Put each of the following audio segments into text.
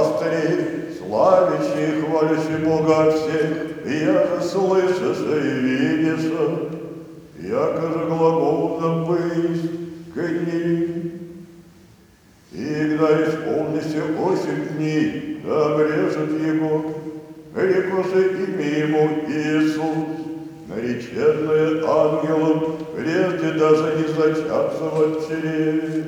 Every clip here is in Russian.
пастыри, славящие и хвалящие Бога от всех, и яко слышишь и видишь, яко же глагол забысь к ним. И когда исполнится 8 дней, да обрежет его, рекося имя ему Иисус, нареченное ангелом, прежде даже не зачаться в чреве.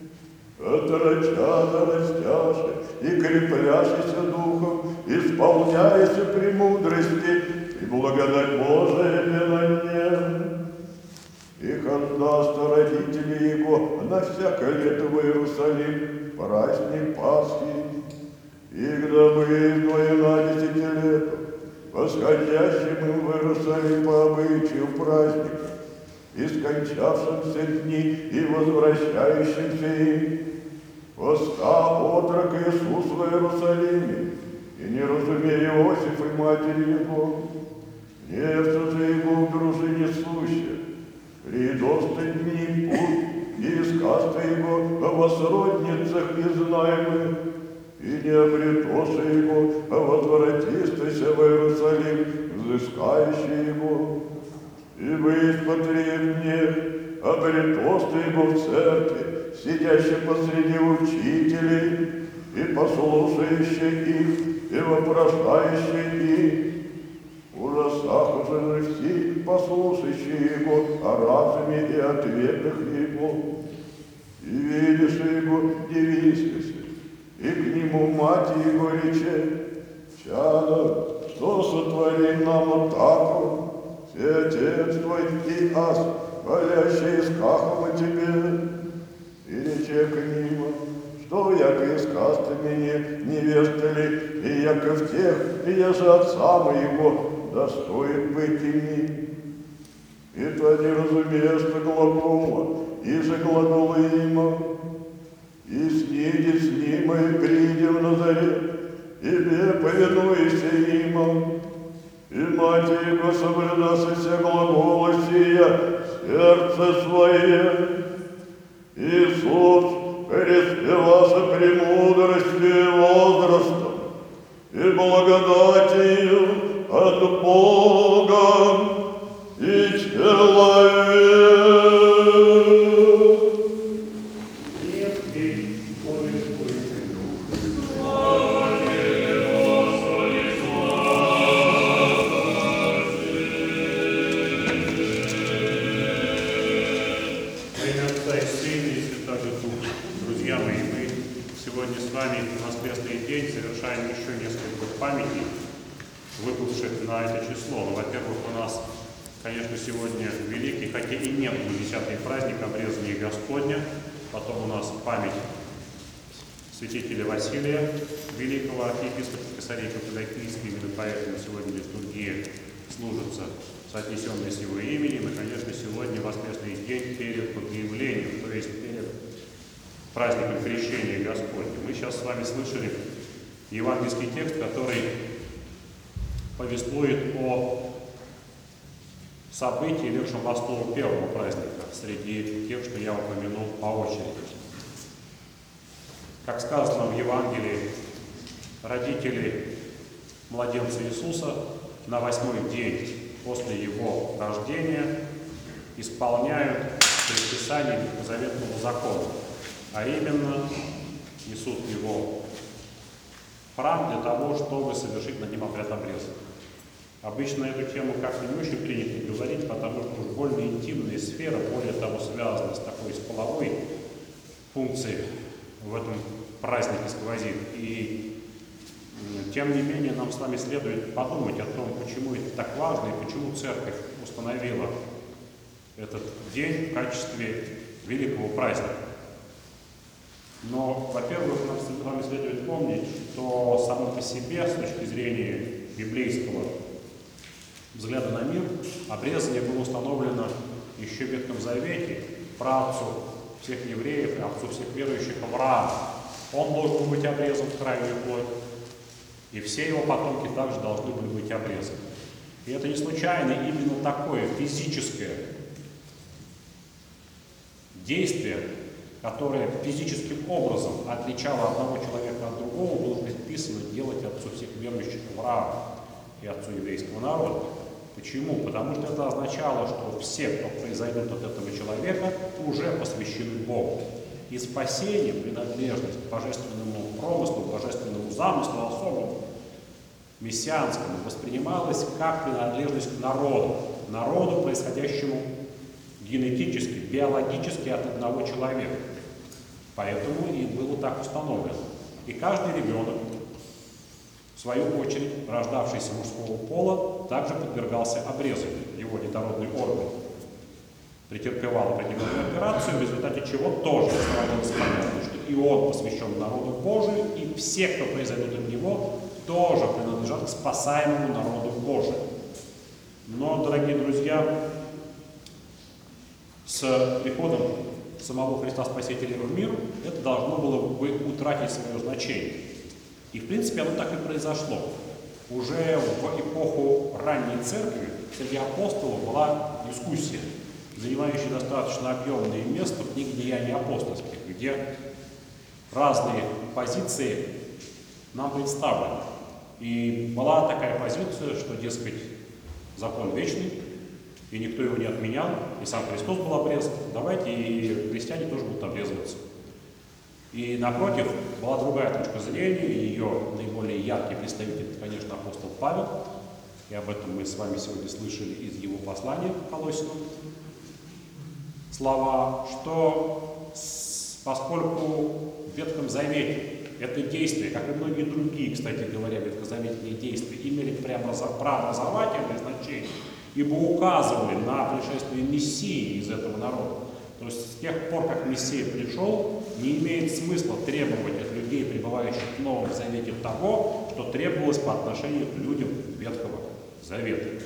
Отрочата растяши и крепляшися духом, исполняйся премудрости и благодать Божия на нем. И отдаст родители его на всякое лето в Иерусалим, праздник Пасхи, и когда будет 12 лет, восходящим им в Иерусалим по обычаю праздника, и скончавшимся дни, и возвращающимся им, восстал отрок Иисус в Иерусалиме, и не разумея Иосиф и матери его, невца же его в дружине суща, придосты дни путь, и сказка его во сродницах незнаемых, и не обретоша его, а возвратистася в Иерусалим, взыскающий его. Ибо из потребнее обретоста его в церкви, сидящий посреди учителей, и послушающий их, и вопрошающий их. Ужасах уже все послушающие его о разуме и ответах его. И видишь его, дивись, и к нему мать его рече: чадо, что сотворил нам отаку? Все отец твой и ас, хвалящий искахом о тебе. И рече к нему: что яко исказ ты мне, невеста ли, и яко в тех, и я же отца моего, достоин быть ими. И то не разумеешь глагола, и же глагола има. И снидет с ним, и придем в Назарет, и бе повинуйся им. И мать его соблюдася глагола сия, сердце свое. Иисус преспевался премудростью и возрастом, и благодатью от Бога и человека. Выпавших на это число. Ну, во-первых, у нас, конечно, сегодня великий, хотя и не был 10-й праздник обрезания Господня. Потом у нас память святителя Василия, великого архиепископа Кесарии Каппадокийской. Именно поэтому сегодня литургия служится соотнесенной с его именем. И, конечно, сегодня воскресный день перед Богоявлением, то есть перед праздником Крещения Господня. Мы сейчас с вами слышали евангельский текст, который повествует о событии, легшем в основу первого праздника, среди тех, что я упомянул по очереди. Как сказано в Евангелии, родители младенца Иисуса на 8-й день после его рождения исполняют предписание ветхозаветного закона, а именно несут его в храм для того, чтобы совершить над ним обряд обреза. Обычно эту тему как-то не очень принято говорить, потому что уж больно интимная сфера, более того, связана с такой, с половой функцией в этом празднике сквозит. И тем не менее нам с вами следует подумать о том, почему это так важно и почему Церковь установила этот день в качестве великого праздника. Но, во-первых, нам с вами следует помнить, что само по себе, с точки зрения библейского взгляда на мир, обрезание было установлено еще в Ветхом Завете праотцу всех евреев и отцу всех верующих Авраама. Он должен быть обрезан в крайнюю плоть, и все его потомки также должны были быть обрезаны. И это не случайно именно такое физическое действие, которое физическим образом отличало одного человека от другого, было верующих Авраама и отцу еврейского народа. Почему? Потому что это означало, что все, кто произойдут от этого человека, уже посвящены Богу. И спасение, принадлежность к божественному промыслу, божественному замыслу особому, мессианскому, воспринималось как принадлежность к народу, происходящему генетически, биологически от одного человека. Поэтому и было так установлено. И каждый ребенок, в свою очередь, рождавшийся мужского пола, также подвергался обрезанию. Его детородный орган претерпевал определенную операцию, в результате чего тоже становилось понятно, что и он посвящен народу Божию, и все, кто произойдут от него, тоже принадлежат к спасаемому народу Божию. Но, дорогие друзья, с приходом самого Христа Спасителя в мир это должно было бы утратить свое значение. И, в принципе, оно так и произошло. Уже в эпоху ранней церкви среди апостолов была дискуссия, занимающая достаточно объемное место в книге «Деяний апостольских», где разные позиции нам представлены. И была такая позиция, что, дескать, закон вечный, и никто его не отменял, и сам Христос был обрезан. Давайте и христиане тоже будут обрезываться. И напротив, была другая точка зрения, и ее наиболее яркий представитель, это, конечно, апостол Павел, и об этом мы с вами сегодня слышали из его послания к Колоссянам. Слова, что поскольку в Ветхом Завете это действие, как и многие другие, кстати говоря, ветхозаветные действия, имели прямо прообразовательное значение, ибо указывали на пришествие Мессии из этого народа. То есть с тех пор, как Мессия пришел, не имеет смысла требовать от людей, пребывающих в Новом Завете, того, что требовалось по отношению к людям Ветхого Завета.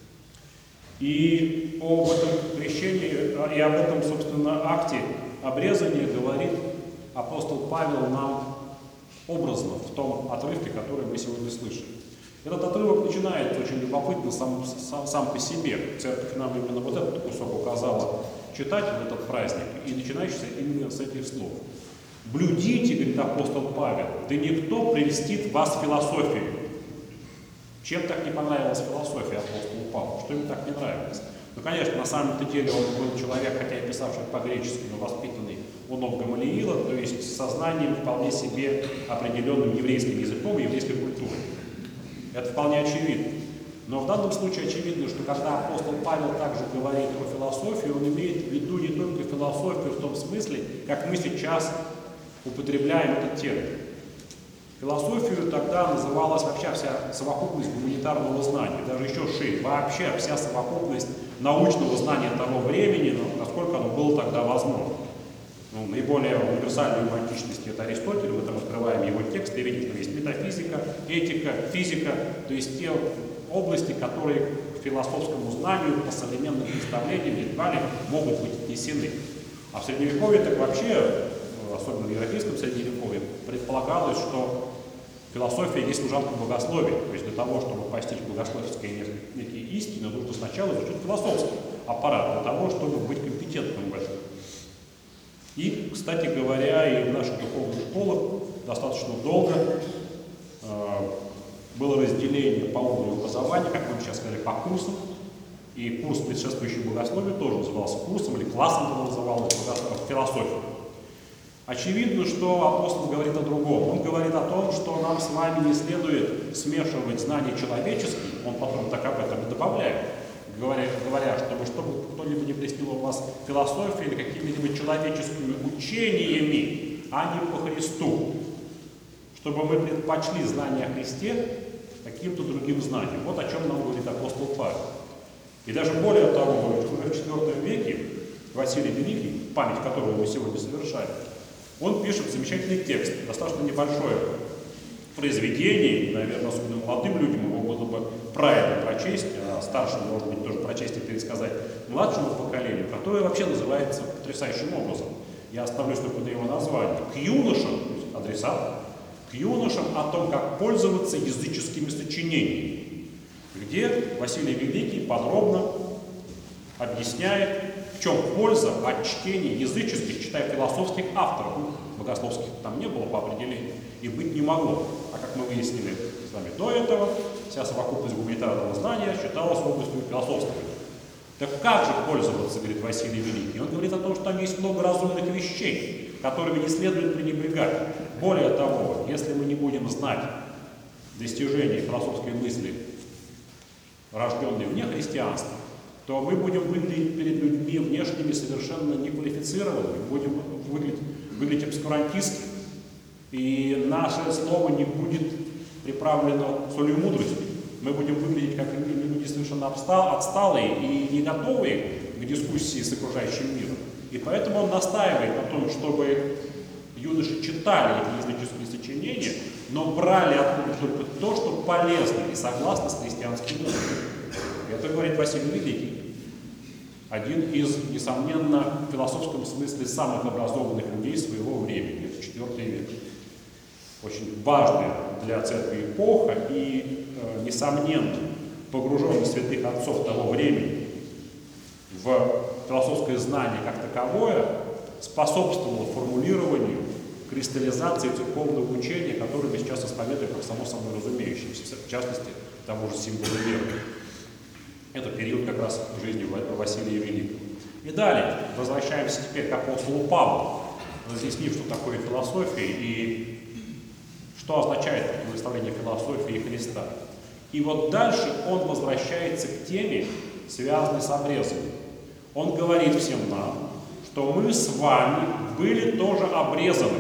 И об этом крещении, и об этом, собственно, акте обрезания говорит апостол Павел нам образно в том отрывке, который мы сегодня слышали. Этот отрывок начинается очень любопытно сам по себе. Церковь нам именно вот этот кусок указала читать в этот праздник, и начинающийся именно с этих слов. «Блюдите, — говорит апостол Павел, — да никто прельстит вас философией». Чем так не понравилась философия апостола Павла? Что ему так не нравилось? Ну, конечно, на самом-то деле он был человек, хотя и писавший по-гречески, но воспитанный у ног Гамалиила, то есть с сознанием вполне себе определенным еврейским языком и еврейской культурой. Это вполне очевидно. Но в данном случае очевидно, что когда апостол Павел также говорит о философии, он имеет в виду не только философию в том смысле, как мы сейчас употребляем этот термин. Философию тогда называлась вообще вся совокупность гуманитарного знания, даже еще шире, вообще вся совокупность научного знания того времени, насколько оно было тогда возможно. Наиболее универсальную в античности это Аристотель, мы там открываем его текст и видим, что есть метафизика, этика, физика, то есть те области, которые к философскому знанию по современным представлениям едва ли могут быть отнесены. А в Средневековье так вообще, особенно в европейском Средневековье, предполагалось, что философия есть служанка богословия. То есть для того, чтобы постичь богословские некие истины, нужно сначала изучить философский аппарат, для того, чтобы быть компетентным в этом. И, кстати говоря, и в наших духовных школах достаточно долго было разделение по уровню образования, как мы сейчас сказали, по курсам. И курс, предшествующий богословию, тоже назывался курсом, или классом это называлось, философия. Очевидно, что апостол говорит о другом. Он говорит о том, что нам с вами не следует смешивать знания человеческие, он потом так об этом и добавляет, говоря, чтобы кто-либо не прельстил у вас философией или какими-либо человеческими учениями, а не по Христу. Чтобы мы предпочли знание о Христе каким-то другим знанием. Вот о чем нам говорит апостол Павел. И даже более того, уже в IV веке Василий Великий, память которого мы сегодня совершаем, он пишет замечательный текст, достаточно небольшое произведение, наверное, особенно молодым людям его было бы правильно прочесть, а старшим, может быть, тоже прочесть и пересказать младшему поколению, которое вообще называется потрясающим образом. Я остановлюсь только на его названии. К юношам, то есть адресат, к юношам о том, как пользоваться языческими сочинениями, где Василий Великий подробно объясняет, в чем польза от чтения языческих, читая философских авторов. богословских там не было по определению и быть не могло. А как мы выяснили с вами до этого, вся совокупность гуманитарного знания считалась областью философского. Так как же пользоваться, говорит Василий Великий? Он говорит о том, что там есть много разумных вещей, которыми не следует пренебрегать. Более того, если мы не будем знать достижения философской мысли, рожденные вне христианства, то мы будем выглядеть перед людьми внешними совершенно неквалифицированными, будем выглядеть обскурантистски, и наше слово не будет приправлено солью мудрости. Мы будем выглядеть как люди совершенно отсталые и не готовые к дискуссии с окружающим миром. И поэтому он настаивает на том, чтобы юноши читали эти языческие сочинения, но брали оттуда только то, что полезно и согласно с христианским духом. Это говорит Василий Великий, один из, несомненно, в философском смысле самых образованных людей своего времени, это IV век. Очень важная для церкви эпоха и, несомненно, погруженность святых отцов того времени в философское знание как таковое способствовало формулированию, кристаллизации церковного учения, которое мы сейчас исповедуем как само собой разумеющееся, в частности, того же символа веры. Это период как раз жизни Василия Великого. И далее возвращаемся теперь к апостолу Павлу, разъяснив, что такое философия и что означает противоставление философии и Христа. И вот дальше он возвращается к теме, связанной с обрезанием. Он говорит всем нам, что мы с вами были тоже обрезаны.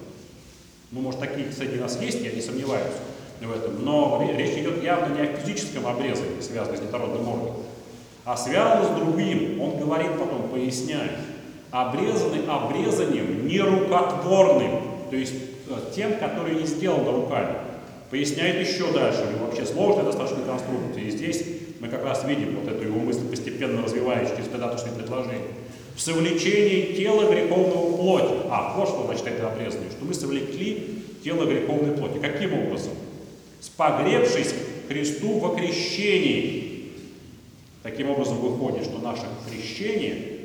Ну, может, такие среди нас есть, я не сомневаюсь в этом, но речь идет явно не о физическом обрезании, связанном с детородным органом, а связано с другим. Он говорит потом, поясняет, обрезаны обрезанием нерукотворным, то есть тем, который не сделано руками. Поясняет еще дальше, у него вообще сложная достаточно конструкция, и здесь мы как раз видим вот эту его мысль, постепенно развивающуюся через догадочные предложения. В совлечении тела греховного плоти. Вот что значит это обрезание, что мы совлекли тело греховной плоти. Каким образом? Спогребшись Христу во крещении. Таким образом выходит, что наше крещение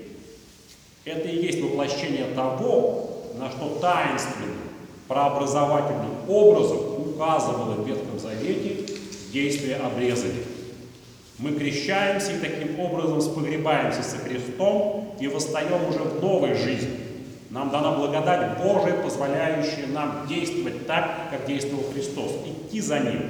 – это и есть воплощение того, на что таинственным, прообразовательным образом указывало в Ветхом Завете действие обрезания. Мы крещаемся и таким образом спогребаемся со Христом и восстаем уже в новой жизни. Нам дана благодать Божия, позволяющая нам действовать так, как действовал Христос, идти за Ним,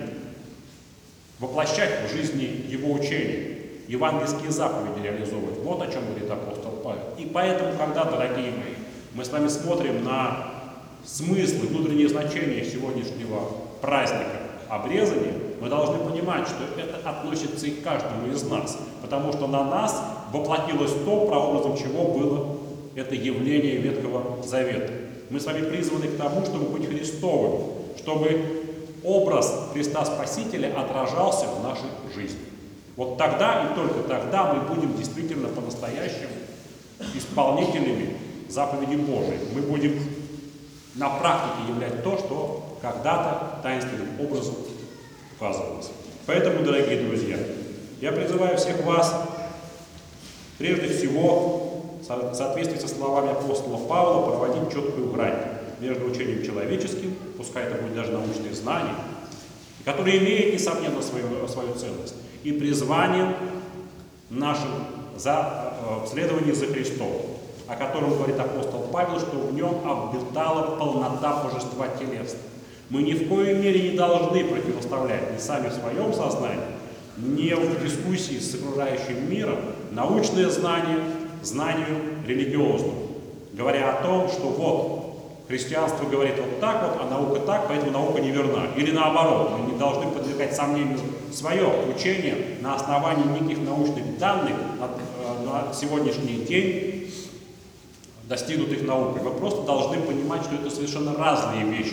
воплощать в жизни Его учения, евангельские заповеди реализовывать. Вот о чем говорит апостол Павел. И поэтому, когда, дорогие мои, мы с вами смотрим на смысл и внутреннее значение сегодняшнего праздника обрезания, мы должны понимать, что это относится и к каждому из нас, потому что на нас воплотилось то, прообразом чего было это явление Ветхого Завета. Мы с вами призваны к тому, чтобы быть Христовым, чтобы образ Христа Спасителя отражался в нашей жизни. Вот тогда и только тогда мы будем действительно по-настоящему исполнителями заповедей Божией. Мы будем на практике являть то, что когда-то таинственным образом указывалось. Поэтому, дорогие друзья, я призываю всех вас, прежде всего, в соответствии со словами апостола Павла, проводить четкую грань между учением человеческим, пускай это будет даже научное знание, которое имеет, несомненно, свою ценность, и призванием нашим в следовании за Христом, о котором говорит апостол Павел, что в нем обитала полнота божества телесного. Мы ни в коей мере не должны противоставлять ни сами в своем сознании, ни в дискуссии с окружающим миром научное знание знанию религиозному, говоря о том, что вот христианство говорит вот так вот, а наука так, поэтому наука неверна. Или наоборот, мы не должны подвергать сомнению свое учение на основании неких научных данных на сегодняшний день, достигнутых наукой. Мы просто должны понимать, что это совершенно разные вещи.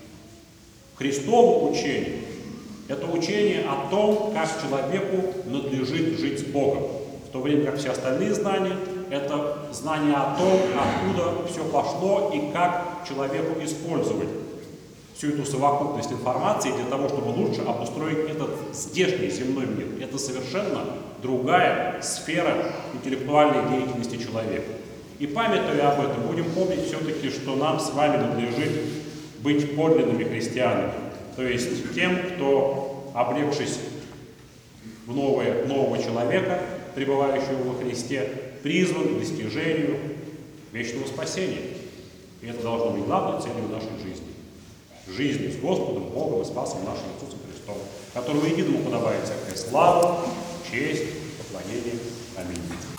Христово учение – это учение о том, как человеку надлежит жить с Богом. В то время как все остальные знания – это знание о том, откуда все пошло и как человеку использовать всю эту совокупность информации для того, чтобы лучше обустроить этот здешний земной мир. Это совершенно другая сфера интеллектуальной деятельности человека. И памятуя об этом, будем помнить все-таки, что нам с вами надлежит быть подлинными христианами, то есть тем, кто, облегшись в нового человека, пребывающего во Христе, призван к достижению вечного спасения. И это должно быть главной целью нашей жизни. Жизнью с Господом, Богом и Спасом нашим Иисусом Христом, которому единому подобает всякая слава, честь, поклонение. Аминь.